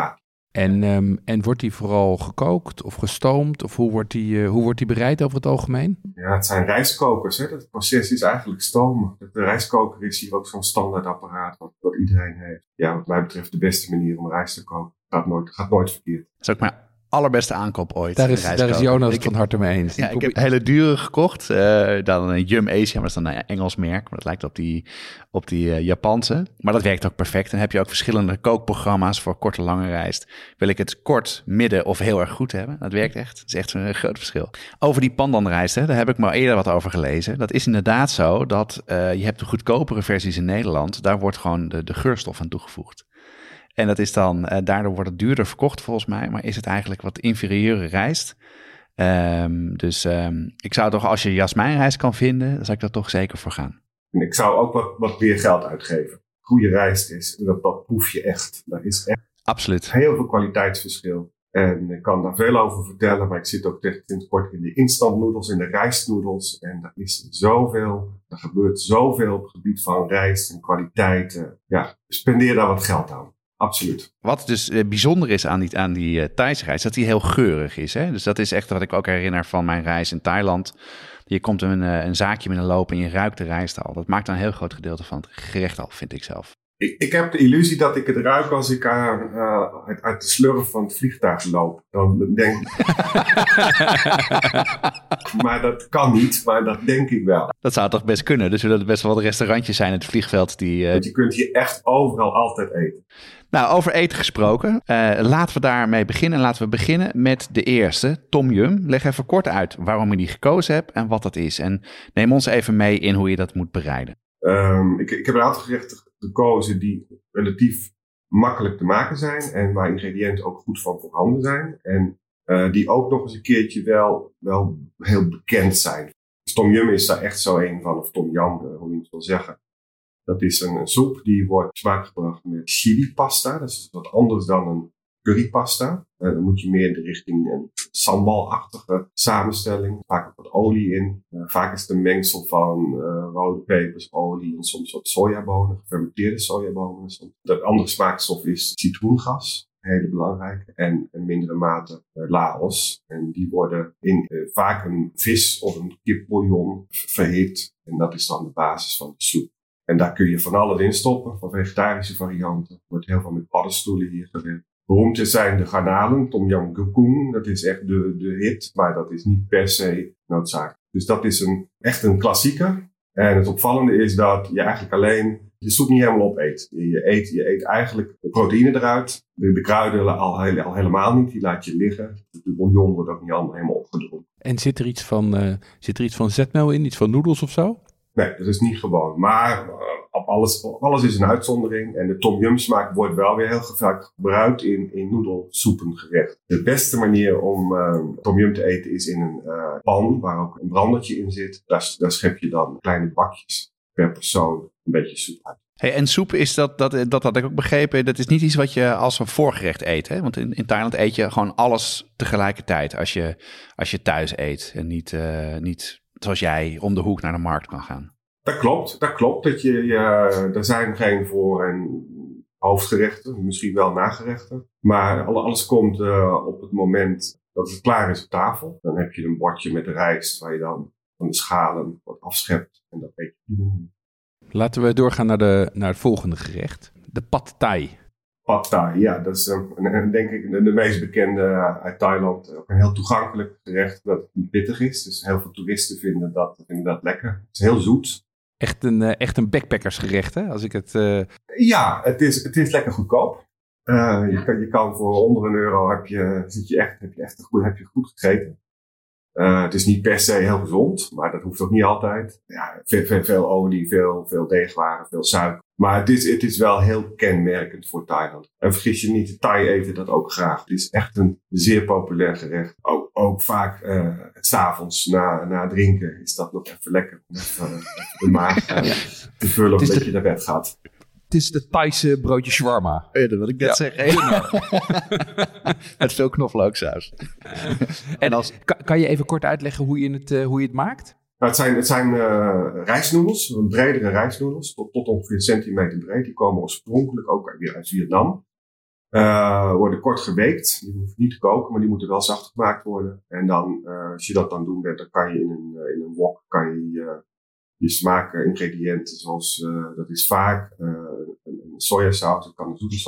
S3: En wordt die vooral gekookt of gestoomd? Of hoe wordt die bereid over het algemeen?
S5: Ja, het zijn rijstkokers. Hè? Het proces is eigenlijk stomen. De rijstkoker is hier ook zo'n standaard apparaat wat iedereen heeft. Ja, wat mij betreft de beste manier om rijst te koken. Gaat nooit verkeerd.
S2: Dat is ook mijn allerbeste aankoop ooit.
S3: Daar is Jonas het van harte mee eens.
S2: Ja, ik heb hele dure gekocht. Dan een Yum Asia, maar dat is dan een Engels merk. Maar dat lijkt op die Japanse. Maar dat werkt ook perfect. En dan heb je ook verschillende kookprogramma's voor korte, lange rijst. Wil ik het kort, midden of heel erg goed hebben? Dat werkt echt. Dat is echt een groot verschil. Over die pandanrijst, daar heb ik maar eerder wat over gelezen. Dat is inderdaad zo dat je hebt de goedkopere versies in Nederland. Daar wordt gewoon de geurstof aan toegevoegd. En dat is dan, daardoor wordt het duurder verkocht volgens mij, maar is het eigenlijk wat inferieure rijst. Dus ik zou toch, als je jasmijnrijst kan vinden, dan zou ik daar toch zeker voor gaan.
S5: En ik zou ook wat meer geld uitgeven. Goede rijst is, dat proef je echt. Daar is echt
S2: Absoluut.
S5: heel veel kwaliteitsverschil. En ik kan daar veel over vertellen, maar ik zit ook sinds kort in de instantnoedels, in de rijstnoedels. En er is zoveel, er gebeurt zoveel op het gebied van rijst en kwaliteit. Ja, spendeer daar wat geld aan. Absoluut.
S2: Wat dus bijzonder is aan die Thaise rijst, dat die heel geurig is. Hè? Dus dat is echt wat ik ook herinner van mijn reis in Thailand. Je komt een zaakje met een loop en je ruikt de rijst al. Dat maakt een heel groot gedeelte van het gerecht al, vind ik zelf.
S5: Ik heb de illusie dat ik het ruik als ik uit de slurf van het vliegtuig loop. Dan denk ik... Maar dat kan niet, maar dat denk ik wel.
S2: Dat zou toch best kunnen. Dus er best wel wat restaurantjes zijn in het vliegveld
S5: Want je kunt hier echt overal altijd eten.
S2: Nou, over eten gesproken. Laten we daarmee beginnen. Laten we beginnen met de eerste, Tom Yum. Leg even kort uit waarom je die gekozen hebt en wat dat is. En neem ons even mee in hoe je dat moet bereiden.
S5: Ik heb een aantal gerechten gekozen die relatief makkelijk te maken zijn. En waar ingrediënten ook goed van voorhanden zijn. En die ook nog eens een keertje wel heel bekend zijn. Dus Tom Yum is daar echt zo een van. Of Tom Yam, hoe je het wil zeggen. Dat is een soep die wordt smaakgebracht met chili pasta. Dat is wat anders dan een currypasta. Dan moet je meer in de richting een sambal-achtige samenstelling. Vaak ook wat olie in. Vaak is het een mengsel van rode pepers, olie en soms wat sojabonen, gefermenteerde sojabonen. De andere smaakstof is citroengas, een hele belangrijke. En in mindere mate laos. En die worden in vaak een vis of een kipbouillon verhit. En dat is dan de basis van de soep. En daar kun je van alles in stoppen, van vegetarische varianten. Er wordt heel veel met paddenstoelen hier gewerkt. Beroemd zijn de garnalen, Tom Yam Goong. Dat is echt de hit, maar dat is niet per se noodzakelijk. Dus dat is echt een klassieker. En het opvallende is dat je eigenlijk alleen je soep niet helemaal opeet. Je eet eigenlijk de proteïne eruit. De kruiden al helemaal niet, die laat je liggen. De bouillon wordt ook niet allemaal helemaal opgedronken.
S3: En zit er iets van zetmeel in, iets van noedels of zo?
S5: Nee, dat is niet gewoon. Maar alles is een uitzondering. En de Tom Yum smaak wordt wel weer heel vaak gebruikt in noedelsoepengerecht. De beste manier om Tom Yum te eten is in een pan waar ook een brandertje in zit. Daar schep je dan kleine bakjes per persoon een beetje soep uit.
S2: Hey, en soep is dat had ik ook begrepen. Dat is niet iets wat je als een voorgerecht eet. Hè? Want in Thailand eet je gewoon alles tegelijkertijd als je thuis eet. En niet zoals jij om de hoek naar de markt kan gaan.
S5: Dat klopt. Er zijn geen voor- en hoofdgerechten, misschien wel nagerechten. Maar alles komt op het moment dat het klaar is op tafel. Dan heb je een bordje met de rijst waar je dan van de schalen wat afschept. En dat eet je.
S3: Laten we doorgaan naar het volgende gerecht. De Pad Thai.
S5: Pad Thai, ja. Dat is denk ik de meest bekende uit Thailand. Ook een heel toegankelijk gerecht dat niet pittig is. Dus heel veel toeristen vinden dat lekker. Het is heel zoet.
S3: Echt een backpackersgerecht, hè? Als ik het...
S5: Ja, het is lekker goedkoop. Je kan voor onder €1 heb je goed gegeten. Het is niet per se heel gezond, maar dat hoeft ook niet altijd. Ja, veel olie, veel deegwaren, veel suiker. Maar het is wel heel kenmerkend voor Thailand. En vergis je niet, de Thai eten dat ook graag. Het is echt een zeer populair gerecht. Ook vaak 's avonds na drinken is dat nog even lekker. Om even de maag te vullen omdat je naar bed gaat.
S1: Het is de Thaise broodje shawarma.
S2: Ja, dat wil ik net zeggen. Met veel knoflooksaus.
S3: Kan je even kort uitleggen hoe je het maakt?
S5: Nou, het zijn rijstnoedels, bredere rijstnoedels, tot ongeveer een centimeter breed. Die komen oorspronkelijk ook weer uit Vietnam. Worden kort geweekt. Die hoeven niet te koken, maar die moeten wel zacht gemaakt worden. En dan, als je dat dan doen bent, dan kan je in een wok je smaakingrediënten, zoals dat is vaak een sojasaus, het kan een zoete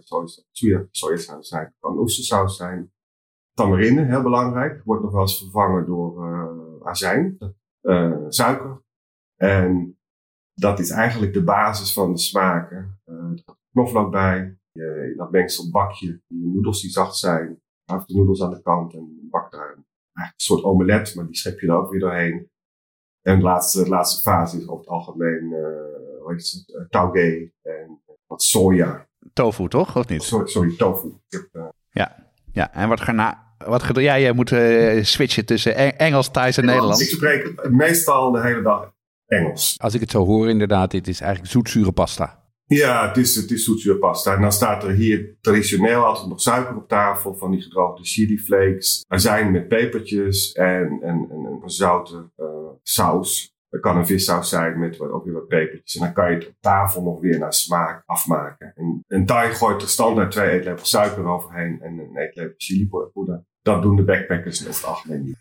S5: sojasaus zijn, het kan een oestersaus zijn. Tamarinde, heel belangrijk, wordt nog wel eens vervangen door azijn, suiker. En dat is eigenlijk de basis van de smaken. Er gaat knoflook bij, in dat mengsel bak je die noedels die zacht zijn, houdt de noedels aan de kant en bak daar eigenlijk een soort omelet, maar die schep je er ook weer doorheen. En de laatste fase is over het algemeen tauge en wat soja.
S2: Tofu, toch? Of niet?
S5: Sorry, tofu.
S2: Ja. En jij moet switchen tussen Engels, Thais en Nederlands.
S5: Ik spreek meestal de hele dag Engels.
S3: Als ik het zo hoor inderdaad, dit is eigenlijk zoetzure pasta.
S5: Ja, het is zoetzure pasta. En dan staat er hier traditioneel altijd nog suiker op tafel van die gedroogde chili flakes. Azijn met pepertjes en een zoute saus. Dat kan een vissaus zijn met ook weer wat pepertjes. En dan kan je het op tafel nog weer naar smaak afmaken. En een Thai gooit er standaard 2 eetlepels suiker overheen en een eetlepel chilipoeder. Dat doen de backpackers over het algemeen niet.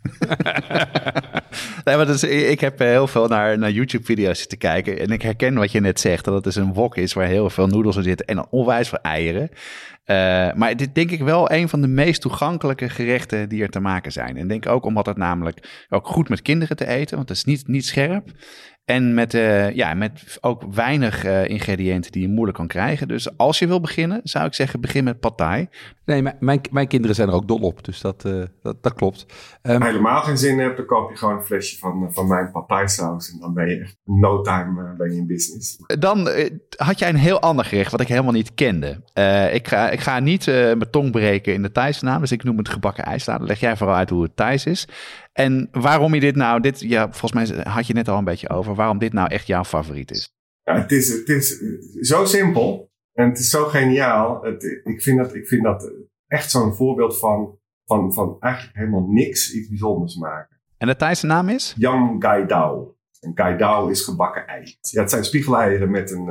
S2: Nee, maar dus, ik heb heel veel naar YouTube-video's zitten kijken. En ik herken wat je net zegt. Dat het dus een wok is waar heel veel noedels in zitten. En onwijs veel eieren. Maar dit denk ik wel een van de meest toegankelijke gerechten die er te maken zijn. En denk ook omdat het namelijk ook goed met kinderen te eten. Want het is niet scherp. En met ook weinig ingrediënten die je moeilijk kan krijgen. Dus als je wil beginnen, zou ik zeggen, begin met pad thai.
S3: Nee, mijn kinderen zijn er ook dol op, dus dat klopt.
S5: Als je helemaal geen zin hebt, dan koop je gewoon een flesje van mijn pad thai saus. En dan ben je echt no time ben je in business.
S2: Dan had jij een heel ander gerecht wat ik helemaal niet kende. Ik ga niet mijn tong breken in de Thaise naam, dus ik noem het gebakken ijssalade. Leg jij vooral uit hoe het Thais is. En waarom je volgens mij had je net al een beetje over, waarom dit nou echt jouw favoriet is.
S5: Ja, het is zo simpel en het is zo geniaal. Ik vind dat echt zo'n voorbeeld van eigenlijk helemaal niks iets bijzonders maken.
S2: En de Thaise naam is?
S5: Yam Gai Dao. En Gai Dao is gebakken ei. Ja, het zijn spiegeleieren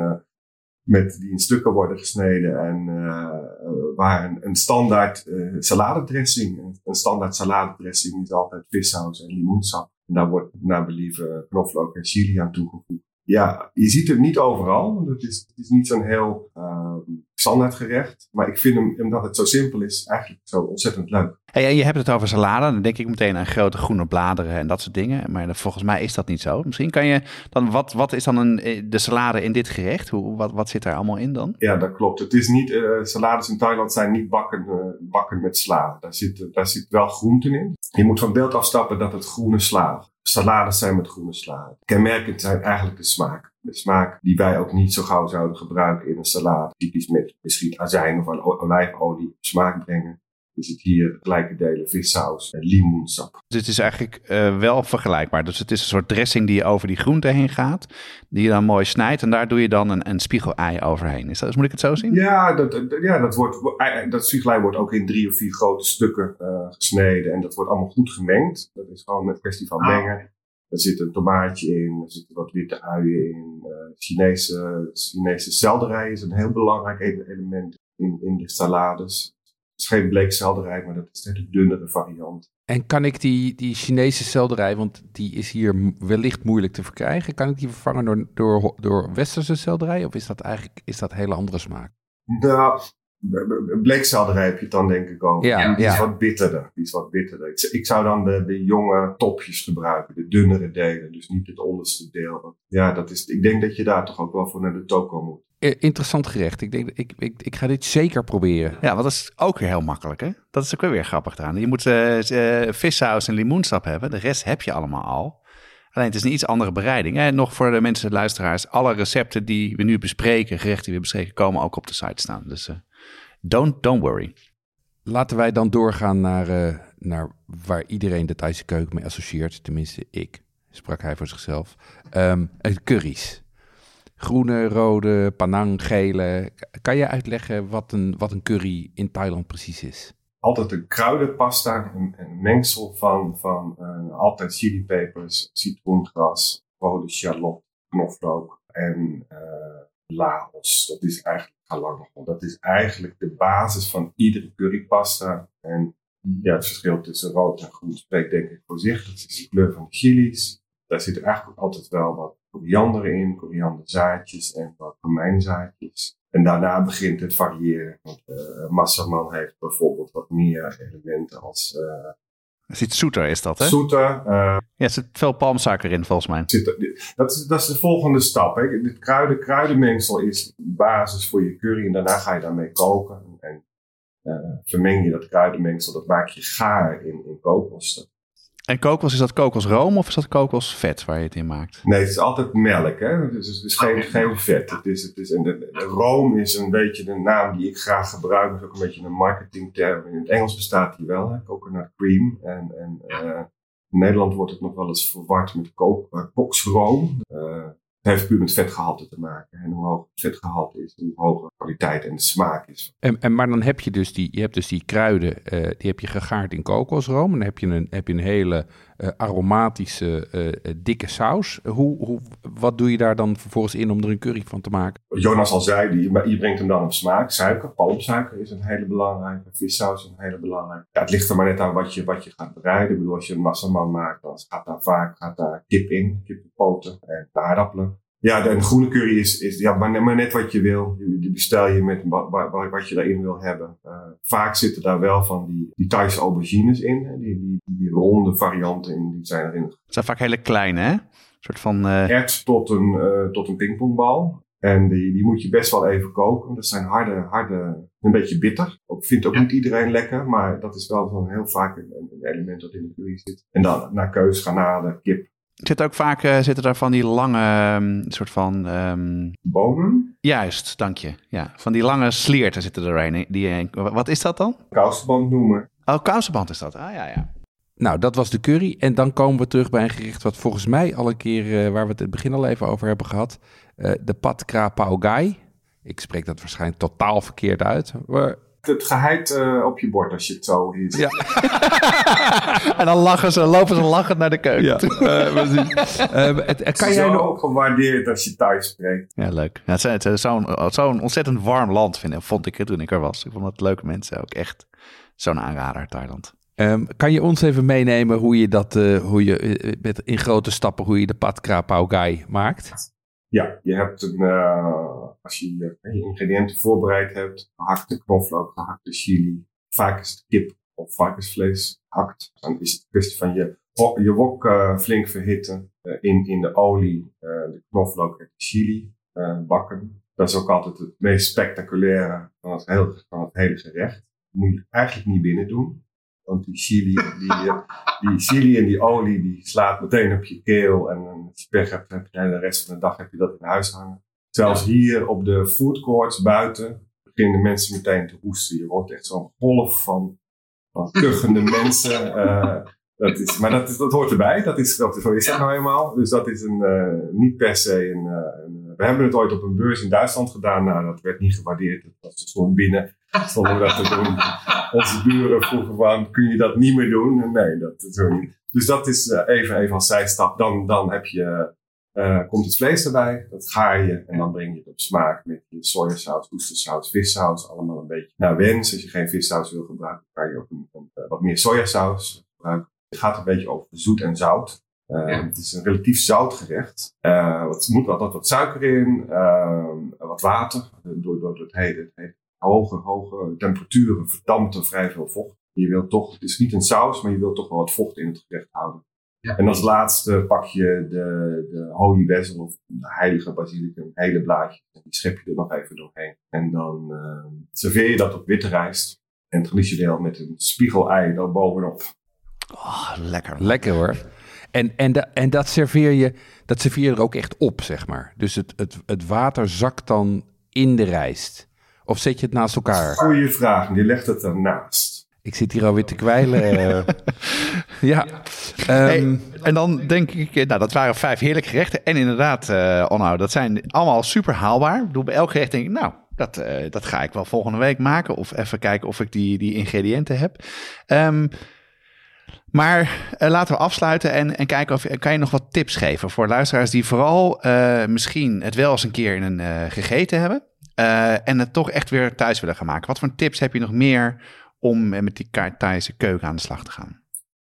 S5: die in stukken worden gesneden en waar een standaard saladedressing. Een standaard saladedressing is altijd vissaus en limoensap. En daar wordt naar believen knoflook en chili aan toegevoegd. Ja, je ziet het niet overal, want het is niet zo'n heel standaard gerecht. Maar ik vind hem, omdat het zo simpel is, eigenlijk zo ontzettend leuk.
S2: Hey, en je hebt het over salade, dan denk ik meteen aan grote groene bladeren en dat soort dingen. Maar volgens mij is dat niet zo. Misschien kan je dan, wat is dan de salade in dit gerecht? Wat zit daar allemaal in dan?
S5: Ja, dat klopt. Het is niet, salades in Thailand zijn niet bakken met sla. Daar zit wel groenten in. Je moet van beeld afstappen dat het groene sla. Salades zijn met groene sla. Kenmerkend zijn eigenlijk de smaak. De smaak die wij ook niet zo gauw zouden gebruiken in een salade. Typisch met misschien azijn of olijfolie smaak brengen. Is het hier gelijke delen vissaus en limoensap.
S2: Dus het is eigenlijk wel vergelijkbaar. Dus het is een soort dressing die over die groente heen gaat. Die je dan mooi snijdt. En daar doe je dan een spiegelei overheen. Moet ik het zo zien?
S5: Ja, dat spiegelei wordt ook in 3 of 4 grote stukken gesneden. En dat wordt allemaal goed gemengd. Dat is gewoon een kwestie van mengen. Er zit een tomaatje in. Er zitten wat witte uien in. Chinese selderij is een heel belangrijk element in de salades. Het is geen bleekselderij, maar dat is de dunnere variant.
S3: En kan ik die Chinese selderij, want die is hier wellicht moeilijk te verkrijgen, kan ik die vervangen door westerse selderij? Of is dat een hele andere smaak?
S5: Nou, bleekselderij heb je het dan denk ik over.
S3: Ja,
S5: die is wat bitterder. Ik zou dan de jonge topjes gebruiken, de dunnere delen, dus niet het onderste deel. Ja, ik denk dat je daar toch ook wel voor naar de toko moet.
S3: Interessant gerecht. Ik ga dit zeker proberen.
S2: Ja, want dat is ook weer heel makkelijk, hè? Dat is ook weer grappig eraan. Je moet vissaus en limoensap hebben. De rest heb je allemaal al. Alleen het is een iets andere bereiding. En nog voor de mensen, luisteraars, alle recepten die we nu bespreken, gerechten die we bespreken, komen ook op de site staan. Dus don't worry.
S3: Laten wij dan doorgaan naar waar iedereen de Thaise keuken mee associeert. Tenminste, ik, sprak hij voor zichzelf. Curry's. Groene, rode, panang, gele. Kan je uitleggen wat een curry in Thailand precies is?
S5: Altijd een kruidenpasta, een mengsel van altijd chilipepers, citroengras, rode shallot, knoflook en Laos. Dat is eigenlijk galangal. Dat is eigenlijk de basis van iedere currypasta. En het verschil tussen rood en groen spreekt denk ik voor zich. Dat is de kleur van de chilies. Daar zit er eigenlijk ook altijd wel wat koriander in, korianderzaadjes en wat komijnzaadjes. En daarna begint het variëren. Want massaman heeft bijvoorbeeld wat meer elementen als...
S2: Dat is iets zoeter, is dat, hè?
S5: Zoeter.
S2: Er zit veel palmsuiker in, volgens mij.
S5: Dat is de volgende stap. Hè. Dit kruidenmengsel is basis voor je curry. En daarna ga je daarmee koken. En vermeng je dat kruidenmengsel. Dat maak je gaar in kokos.
S2: En kokos, is dat kokosroom of is dat kokosvet waar je het in maakt?
S5: Nee, het is altijd melk. Hè? Dus het is geen vet. De room is een beetje de naam die ik graag gebruik. Dat is ook een beetje een marketingterm. In het Engels bestaat die wel. Hè? Coconut cream. En in Nederland wordt het nog wel eens verward met koksroom. Het heeft puur met vetgehalte te maken. En hoe hoger het vetgehalte is, hoe hoger de kwaliteit en de smaak is.
S3: Maar dan heb je dus die kruiden, die heb je gegaard in kokosroom. En dan heb je een hele aromatische, dikke saus. Wat doe je daar dan vervolgens in om er een curry van te maken?
S5: Jonas al zei, je brengt hem dan op smaak. Suiker, palmsuiker is een hele belangrijke. Vissaus is een hele belangrijke. Ja, het ligt er maar net aan wat je gaat bereiden. Ik bedoel, als je een massaman maakt, dan gaat daar kip in. Kippenpoten en aardappelen. Ja, de groene curry is maar net wat je wil. Die bestel je met wat je daarin wil hebben. Vaak zitten daar wel van die Thaise aubergines in. Hè? Die ronde varianten in, die zijn erin.
S2: Het zijn vaak hele kleine, hè? Een soort van...
S5: Ert tot een pingpongbal. En die moet je best wel even koken. Dat zijn harde, een beetje bitter. Vindt ook niet iedereen lekker, maar dat is wel van heel vaak een element dat in de curry zit. En dan naar keus, garnalen, kip.
S2: Zitten daar van die lange soort van...
S5: bonen?
S2: Juist, dank je. Ja, van die lange slierten zitten erin. Wat is dat dan?
S5: Kousenband noemen.
S2: Oh, kousenband is dat. Ah, ja.
S3: Nou, dat was de curry. En dan komen we terug bij een gerecht wat volgens mij al een keer, waar we het in het begin al even over hebben gehad. De pad kra pao gai. Ik spreek dat waarschijnlijk totaal verkeerd uit. Maar...
S5: Het geheid op je bord als je het zo is. Ja.
S2: En dan lopen ze lachend naar de keuken.
S3: Ja, precies.
S5: Kan jij nog gewaardeerd als je thuis spreekt?
S2: Ja, leuk. Ja, het is zo'n ontzettend warm land, vond ik het toen ik er was. Ik vond het leuke mensen ook echt zo'n aanrader, Thailand.
S3: Kan je ons even meenemen hoe je in grote stappen hoe je de pad kra pao gai maakt?
S5: Ja, je hebt als je je ingrediënten voorbereid hebt, gehakte knoflook, gehakte chili, vaak is het kip of varkensvlees gehakt. Dan is het een kwestie van je wok flink verhitten, in de olie, de knoflook en de chili bakken. Dat is ook altijd het meest spectaculaire van het hele gerecht. Dat moet je eigenlijk niet binnen doen. Want die chili en die olie, die slaat meteen op je keel. En als je pech hebt, heb je de rest van de dag dat in huis hangen. Zelfs hier op de food courts buiten beginnen mensen meteen te hoesten. Je wordt echt zo'n golf van kuchende mensen. Dat hoort erbij. Zo is dat nou eenmaal. Dus dat is niet per se we hebben het ooit op een beurs in Duitsland gedaan. Nou, dat werd niet gewaardeerd. Ze stonden binnen. Stonden dat te doen. Onze buren vroegen van, kun je dat niet meer doen? Nee, dat zo niet. Dus dat is even als zijstap. Dan heb je, komt het vlees erbij. Dat gaar je. En dan breng je het op smaak met je sojasaus, oestersaus, vissaus. Allemaal een beetje naar wens. Als je geen vissaus wil gebruiken, kan je ook wat meer sojasaus gebruiken. Het gaat een beetje over zoet en zout. Het is een relatief zout gerecht. Er moet altijd wat suiker in, wat water. Door het hele hoge temperaturen verdampt er vrij veel vocht. Je wilt toch, het is niet een saus, maar je wilt toch wel wat vocht in het gerecht houden. Ja. En als laatste pak je de holy basil of de heilige basilicum, hele blaadjes. En die schep je er nog even doorheen. En dan serveer je dat op witte rijst. En traditioneel met een spiegelei daar bovenop.
S2: Oh, lekker.
S3: Lekker hoor. En dat serveer je er ook echt op, zeg maar. Dus het water zakt dan in de rijst. Of zet je het naast elkaar?
S5: Goeie vraag. Die legt het ernaast.
S3: Ik zit hier alweer te kwijlen. Ja.
S2: En dan denk ik, dat waren 5 heerlijke gerechten. En inderdaad, Onno, dat zijn allemaal super haalbaar. Ik bedoel, bij elk gerecht denk ik, dat ga ik wel volgende week maken. Of even kijken of ik die ingrediënten heb. Maar laten we afsluiten en kijken of kan je nog wat tips geven voor luisteraars die vooral misschien het wel eens een keer in een gegeten hebben en het toch echt weer thuis willen gaan maken. Wat voor tips heb je nog meer om met die Thaise keuken aan de slag te gaan?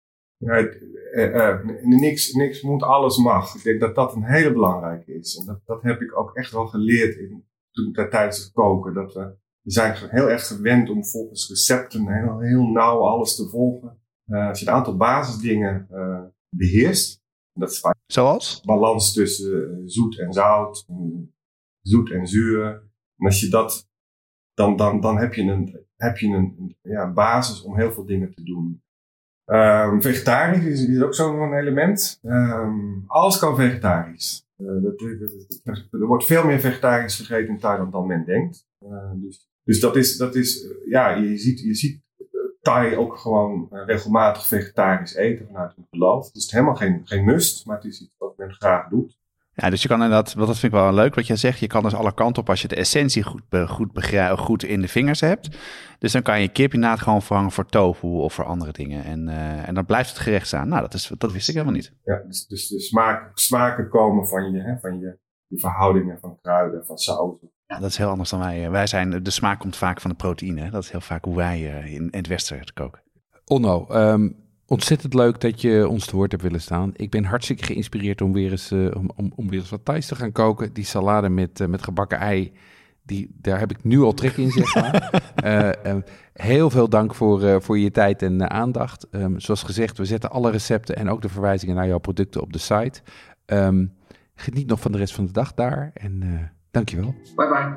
S5: Niks moet, alles mag. Ik denk dat dat een hele belangrijke is. En dat heb ik ook echt wel geleerd tijdens het koken. Dat we zijn heel erg gewend om volgens recepten heel nauw alles te volgen. Als je een aantal basisdingen beheerst. Dat is
S2: Zoals?
S5: Balans tussen zoet en zout. Zoet en zuur. En als je dat... Dan heb je een basis om heel veel dingen te doen. Vegetarisch is ook zo'n element. Alles kan vegetarisch. Er wordt veel meer vegetarisch gegeten in Thailand dan men denkt. Dus dat is je ziet Thai ook gewoon regelmatig vegetarisch eten vanuit hun geloof. Het is helemaal geen must, maar het is iets wat men graag doet.
S2: Ja, dus je kan inderdaad, dat vind ik wel leuk wat jij zegt. Je kan dus alle kanten op als je de essentie goed in de vingers hebt. Dus dan kan je kip inderdaad gewoon vervangen voor tofu of voor andere dingen. En dan blijft het gerecht staan. Nou, dat wist ik helemaal niet.
S5: Ja, dus de smaken komen van je verhoudingen van kruiden, van saus.
S2: Ja, dat is heel anders dan wij. De smaak komt vaak van de proteïne. Dat is heel vaak hoe wij in het Westen koken.
S1: Onno, ontzettend leuk dat je ons te woord hebt willen staan. Ik ben hartstikke geïnspireerd om weer eens wat Thais te gaan koken. Die salade met gebakken ei, daar heb ik nu al trek in, zeg maar. Heel veel dank voor je tijd en aandacht. Zoals gezegd, we zetten alle recepten en ook de verwijzingen naar jouw producten op de site. Geniet nog van de rest van de dag daar en dankjewel.
S5: Bye bye.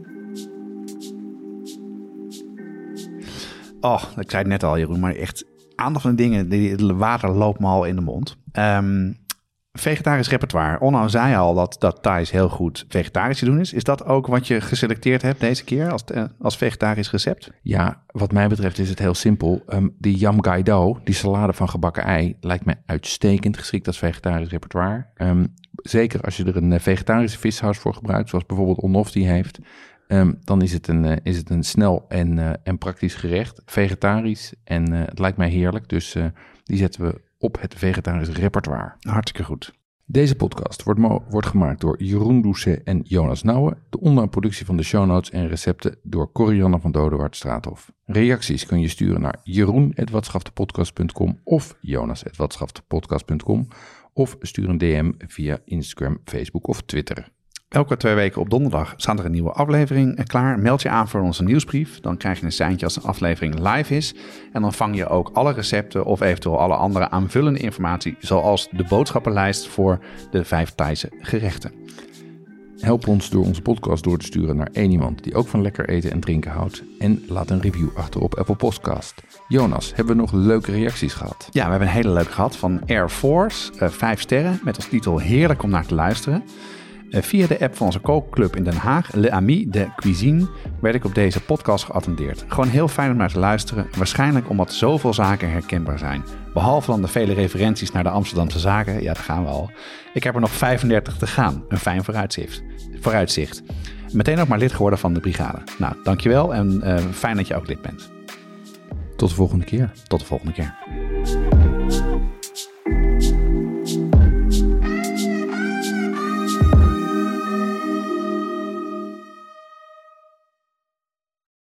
S2: Oh, ik zei het net al, Jeroen, maar echt aantal van de dingen, het water loopt me al in de mond. Vegetarisch repertoire. Onno zei al dat Thais heel goed vegetarisch te doen is. Is dat ook wat je geselecteerd hebt deze keer als vegetarisch recept?
S3: Ja, wat mij betreft is het heel simpel. Die yam gai do, die salade van gebakken ei, lijkt mij uitstekend geschikt als vegetarisch repertoire. Zeker als je er een vegetarische vissaus voor gebruikt, zoals bijvoorbeeld Onnof die heeft. Dan is het een snel en praktisch gerecht. Vegetarisch en het lijkt mij heerlijk. Dus die zetten we op het vegetarisch repertoire.
S2: Hartstikke goed.
S3: Deze podcast wordt gemaakt door Jeroen Doucet en Jonas Nouwen. De online productie van de show notes en recepten door Corianne van Dodewaard-Straathof. Reacties kun je sturen naar jeroen@watschaftepodcast.com of jonas@watschaftepodcast.com of stuur een DM via Instagram, Facebook of Twitter.
S2: Elke 2 weken op donderdag staat er een nieuwe aflevering klaar. Meld je aan voor onze nieuwsbrief. Dan krijg je een seintje als een aflevering live is. En dan vang je ook alle recepten of eventueel alle andere aanvullende informatie, zoals de boodschappenlijst voor de 5 Thaise gerechten.
S3: Help ons door onze podcast door te sturen naar één iemand die ook van lekker eten en drinken houdt. En laat een review achter op Apple Podcast. Jonas, hebben we nog leuke reacties gehad?
S2: Ja, we hebben een hele leuke gehad van Air Force. 5 sterren met als titel heerlijk om naar te luisteren. Via de app van onze kookclub in Den Haag, Le Ami de Cuisine, werd ik op deze podcast geattendeerd. Gewoon heel fijn om naar te luisteren, waarschijnlijk omdat zoveel zaken herkenbaar zijn. Behalve dan de vele referenties naar de Amsterdamse zaken, ja, daar gaan we al. Ik heb er nog 35 te gaan, een fijn vooruitzicht. Meteen ook maar lid geworden van de brigade. Nou, dankjewel en fijn dat je ook lid bent.
S3: Tot de volgende keer.
S2: Tot de volgende keer.